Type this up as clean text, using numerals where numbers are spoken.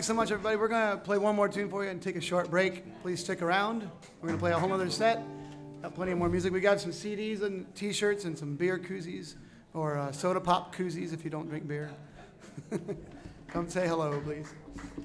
Thanks so much, everybody. We're going to play one more tune for you and take a short break. Please stick around. We're going to play a whole other set. Got plenty of more music. We got some CDs and T-shirts and some beer koozies, or soda pop koozies if you don't drink beer. Come say hello, please.